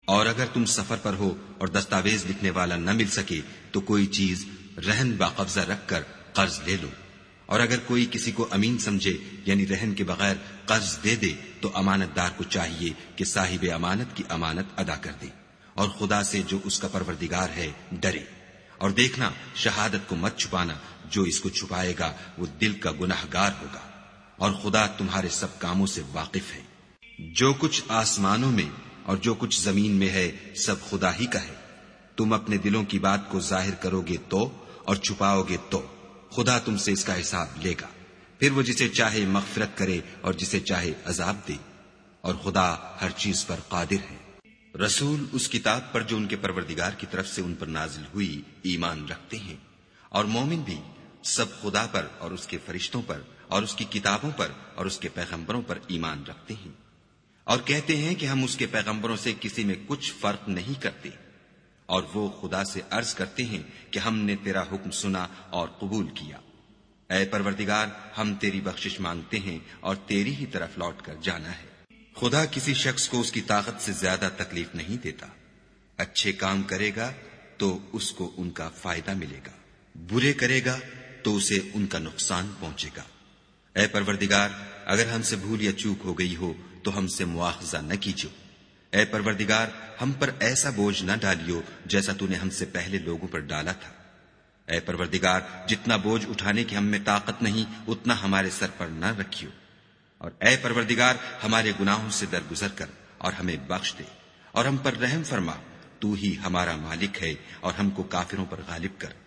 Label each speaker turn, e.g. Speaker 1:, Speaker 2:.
Speaker 1: اور اگر تم سفر پر ہو اور دستاویز لکھنے والا نہ مل سکے تو کوئی چیز رہن باقبضہ رکھ کر قرض لے لو، اور اگر کوئی کسی کو امین سمجھے یعنی رہن کے بغیر قرض دے دے تو امانت دار کو چاہیے کہ صاحب امانت کی امانت ادا کر دے، اور خدا سے جو اس کا پروردگار ہے ڈرے، اور دیکھنا شہادت کو مت چھپانا، جو اس کو چھپائے گا وہ دل کا گناہگار ہوگا، اور خدا تمہارے سب کاموں سے واقف ہے۔ جو کچھ آسمانوں میں اور جو کچھ زمین میں ہے سب خدا ہی کا ہے، تم اپنے دلوں کی بات کو ظاہر کرو گے تو اور چھپاؤ گے تو خدا تم سے اس کا حساب لے گا، پھر وہ جسے چاہے مغفرت کرے اور جسے چاہے عذاب دے، اور خدا ہر چیز پر قادر ہے۔ رسول اس کتاب پر جو ان کے پروردگار کی طرف سے ان پر نازل ہوئی ایمان رکھتے ہیں، اور مومن بھی سب خدا پر اور اس کے فرشتوں پر اور اس کی کتابوں پر اور اس کے پیغمبروں پر ایمان رکھتے ہیں، اور کہتے ہیں کہ ہم اس کے پیغمبروں سے کسی میں کچھ فرق نہیں کرتے، اور وہ خدا سے عرض کرتے ہیں کہ ہم نے تیرا حکم سنا اور قبول کیا۔ اے پروردگار، ہم تیری بخشش مانگتے ہیں اور تیری ہی طرف لوٹ کر جانا ہے۔ خدا کسی شخص کو اس کی طاقت سے زیادہ تکلیف نہیں دیتا، اچھے کام کرے گا تو اس کو ان کا فائدہ ملے گا، برے کرے گا تو اسے ان کا نقصان پہنچے گا۔ اے پروردگار، اگر ہم سے بھول یا چوک ہو گئی ہو تو ہم سے مواخذہ نہ کیجو۔ اے پروردگار، ہم پر ایسا بوجھ نہ ڈالیو جیسا تو نے ہم سے پہلے لوگوں پر ڈالا تھا۔ اے پروردگار، جتنا بوجھ اٹھانے کی ہم میں طاقت نہیں اتنا ہمارے سر پر نہ رکھیو، اور اے پروردگار ہمارے گناہوں سے درگزر کر اور ہمیں بخش دے، اور ہم پر رحم فرما، تو ہی ہمارا مالک ہے اور ہم کو کافروں پر غالب کر۔